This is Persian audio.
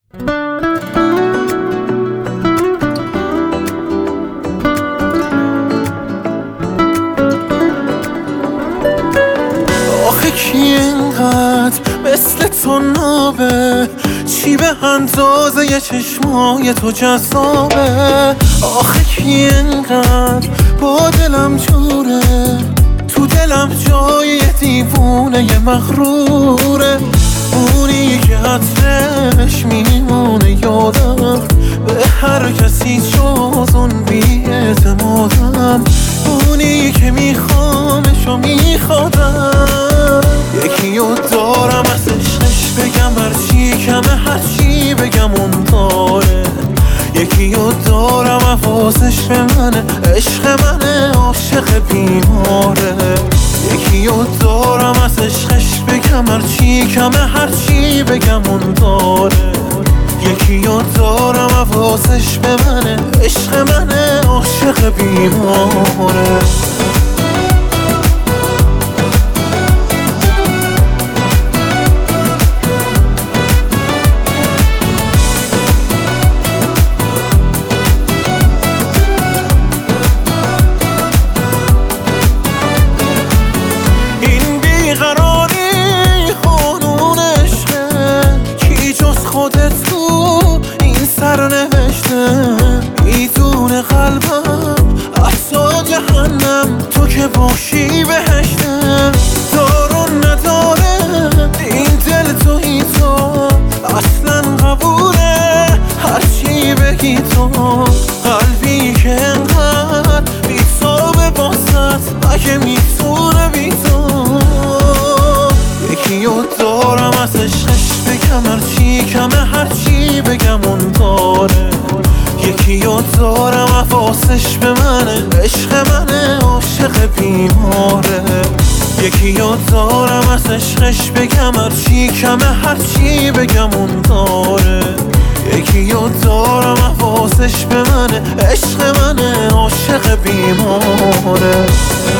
آخه کی اینقدر مثل تو نابه، چی به اندازه چشمای تو جذابه؟ آخه کی اینقدر با دلم جوره، تو دلم جای دیوونه مغروره. اونی که عطرش میمونه یادم، به هر کسی جز اون بی‌اعتمادم. اونی که میخوامش و میخوادم، یکی رو دارم از عشقش بگم هرچی کمه، هرچی بگم اون داره. یکی رو دارم حواسش به منه، عشق منه، عاشق بیماره. یکی رو دارم از عشقش بگم هرچی کمه، هرچی بگم اون داره. یکی رو دارم حواسش به منه، عشق منه، عاشق بیماره. خودت تو این سرنوشته، میدونه قلبم حتی جهنم، تو که باشی بهشته. دارو نداره این دل تویی تو، اصلا قبوله هرچی بگی تو. قلبی که انقدر بی‌تابه باست، اگه میتونه بی تو. یکی رو دارم از عشقش بگم هرچی کمه، هرچی بگم اون داره. یکی رو دارم حواسش به منه، عشق منه، عاشق بیماره. یکی رو دارم از عشقش بگم هرچی کمه، هرچی بگم اون داره. یکی رو دارم حواسش به منه، عشق منه، عاشق بیماره.